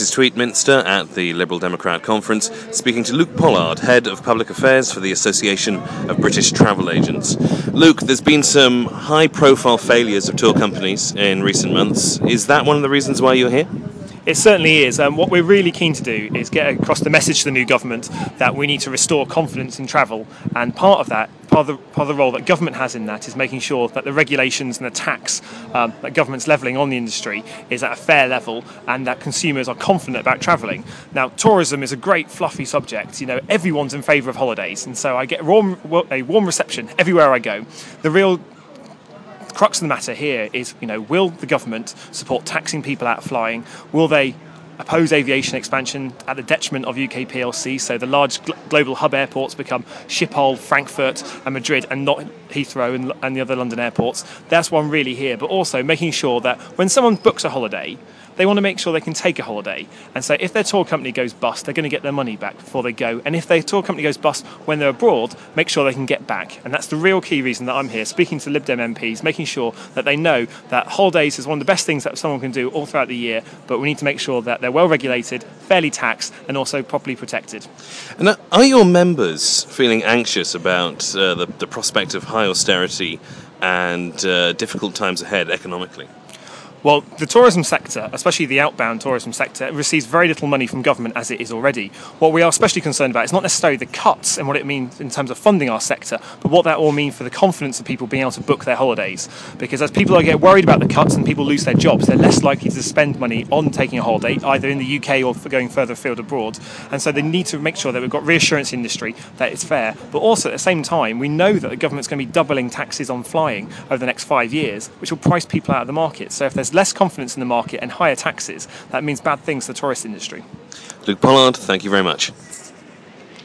This is Tweedminster at the Liberal Democrat Conference, speaking to Luke Pollard, Head of Public Affairs for the Association of British Travel Agents. Luke, there's been some high-profile failures of tour companies in recent months. Is that one of the reasons why you're here? It certainly is. What we're really keen to do is get across the message to the new government that we need to restore confidence in travel, and part of the role that government has in that is making sure that the regulations and the tax that government's levelling on the industry is at a fair level and that consumers are confident about travelling. Now, tourism is a great fluffy subject. You know, everyone's in favour of holidays, and so I get a warm reception everywhere I go. The real crux of the matter here is, will the government support taxing people out of flying? Will they oppose aviation expansion at the detriment of UK PLC, so the large global hub airports become Schiphol, Frankfurt and Madrid and not Heathrow and the other London airports? That's one really here, but also making sure that when someone books a holiday, they want to make sure they can take a holiday. And so if their tour company goes bust, they're going to get their money back before they go. And if their tour company goes bust when they're abroad, make sure they can get back. And that's the real key reason that I'm here, speaking to Lib Dem MPs, making sure that they know that holidays is one of the best things that someone can do all throughout the year, but we need to make sure that they're well regulated, fairly taxed, and also properly protected. And are your members feeling anxious about the prospect of high austerity and difficult times ahead economically? Well, the tourism sector, especially the outbound tourism sector, receives very little money from government as it is already. What we are especially concerned about is not necessarily the cuts and what it means in terms of funding our sector, but what that will mean for the confidence of people being able to book their holidays. Because as people get worried about the cuts and people lose their jobs, they're less likely to spend money on taking a holiday, either in the UK or for going further afield abroad. And so they need to make sure that we've got reassurance in the industry that it's fair. But also at the same time, we know that the government's going to be doubling taxes on flying over the next 5 years, which will price people out of the market. So if there's less confidence in the market and higher taxes, that means bad things for the tourist industry. Luke Pollard, thank you very much.